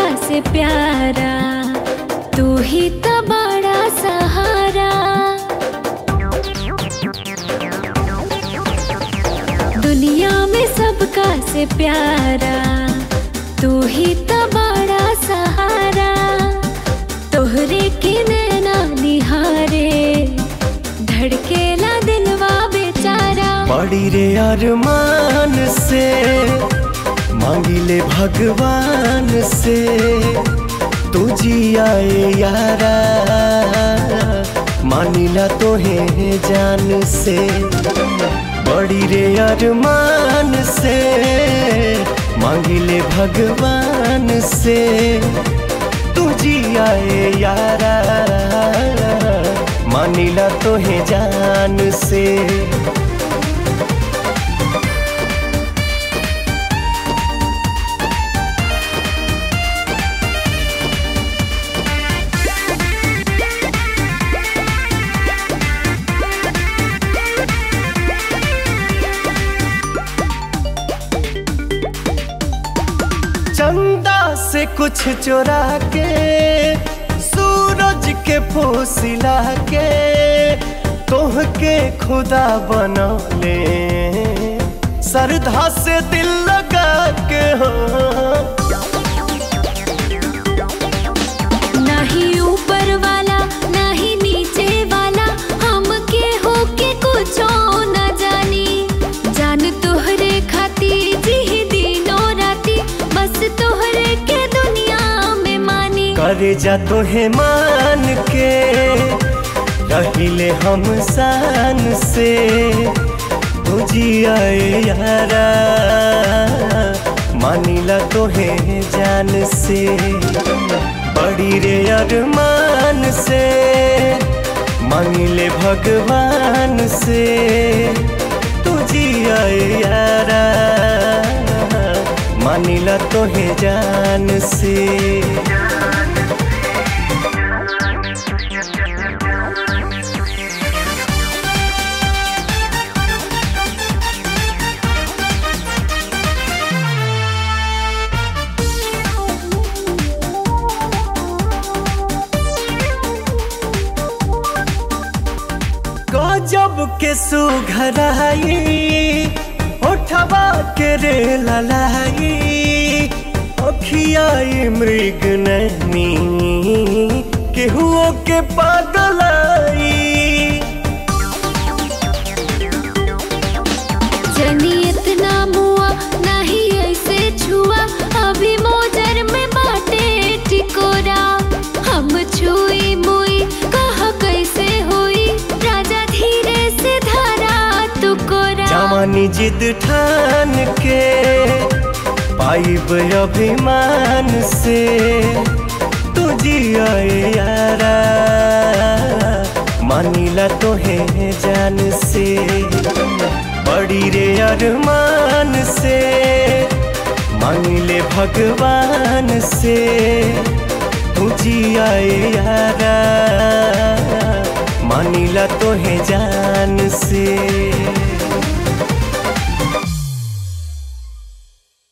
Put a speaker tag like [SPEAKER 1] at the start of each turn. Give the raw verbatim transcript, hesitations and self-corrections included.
[SPEAKER 1] सबका से प्यारा, तू ही तो बड़ा सहारा। दुनिया में सबका से प्यारा, तू ही तो बड़ा सहारा। तोहरे के नैना निहारे, धड़केला दिलवा बेचारा।
[SPEAKER 2] बड़ी रे अरमान से मांगिले भगवान से, तू जियाए यारा मानिला तोहे जान से। बड़ी रे अरमान से मांगिले भगवान से, तू जियाए यारा मानिला तोहे जान से। चंदा से कुछ चुरा के, सूरज के फूसिला के, तोह के खुदा बनौले श्रद्धा से दिल लगा के हो।
[SPEAKER 1] नहीं ऊपर वाला नहीं नीचे वाला, हम के हो के कुछ न जानी। जान तोहरे खाती जी दिनों राती, बस तोहरे के दुनिया में मानी।
[SPEAKER 2] करे जा तोहे मान के रहिले हम शान से, तू जियाए यारा मानिला तोहे जान से। बड़ी रे अरमान से मांगिले भगवान से, तू जियाए यारा मानिला तोहे जान से। गजब के सुघराई होठवा के रे ललाई, अखियाई मृग नैनी केहुओ के पागलाई।
[SPEAKER 1] जनी इतना मुआ नहीं ऐसे छुआ, अभी मोजर में बाटे टिकोरा। हम छुई मुई कहा कैसे हुई, राजा धीरे से धारा तू कोरा।
[SPEAKER 2] जवानी जिद ठान के पाइब अभिमान से, तू जियाए यारा मानिला तोहे जान से। बड़ी रे अरमान से मांगिले भगवान से, तू जियाए यारा मानिला तोहे जान से।